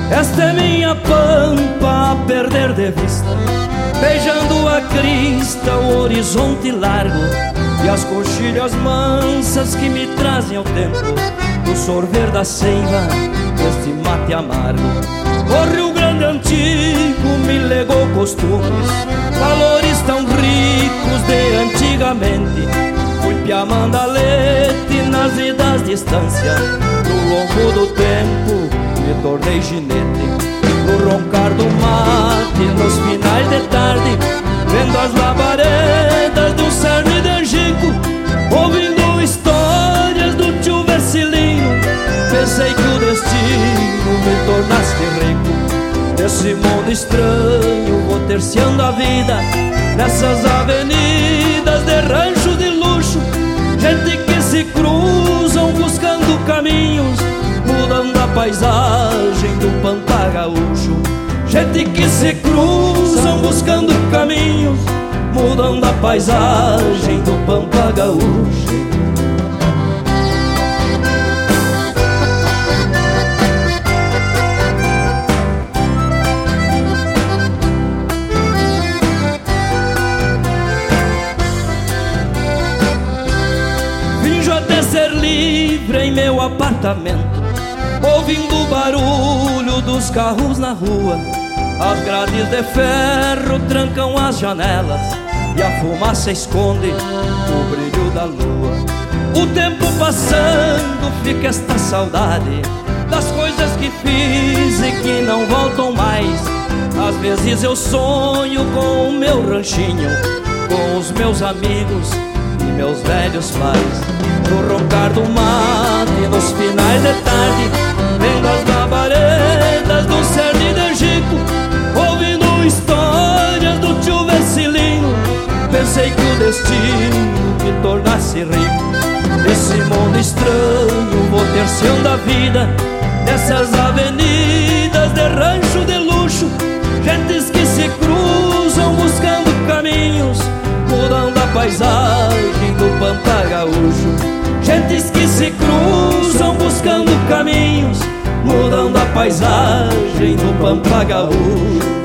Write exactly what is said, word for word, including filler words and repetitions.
Esta é minha pampa a perder de vista, beijando a crista, o horizonte largo e as coxilhas mansas que me trazem ao tempo do sorver da seiva deste mate amargo. O Rio Grande antigo me legou costumes, valores tão ricos de antigamente. Fui piamandalete nas idas distância, no longo do tempo me tornei ginete. No roncar do mate, nos finais de tarde, vendo as labaredas do cerne de Angico, ouvindo histórias do tio Vercilinho, pensei que o destino me tornasse rico. Nesse mundo estranho vou terciando a vida, nessas avenidas de rancho de luxo, gente que se cruzam buscando caminhos, mudando a paisagem do Pampa Gaúcho. Gente que se cruzam buscando caminhos, mudando a paisagem do Pampa Gaúcho. Finjo até ser livre em meu apartamento, ouvindo o barulho dos carros na rua. As grades de ferro trancam as janelas e a fumaça esconde o brilho da lua. O tempo passando, fica esta saudade das coisas que fiz e que não voltam mais. Às vezes eu sonho com o meu ranchinho, com os meus amigos e meus velhos pais. No roncar do mate, nos finais de tarde, vendo as labaredas do cerne de Angico, ouvindo histórias do tio Vercilinho, pensei que o destino me tornasse rico. Nesse mundo estranho vou terciando a vida, nessas avenidas de rancho de luxo, gentes que se cruzam buscando caminhos, mudando a paisagem do Pampa Gaúcho. Gentes que se cruzam buscando caminhos, mudando a paisagem do Pampa Gaúcho.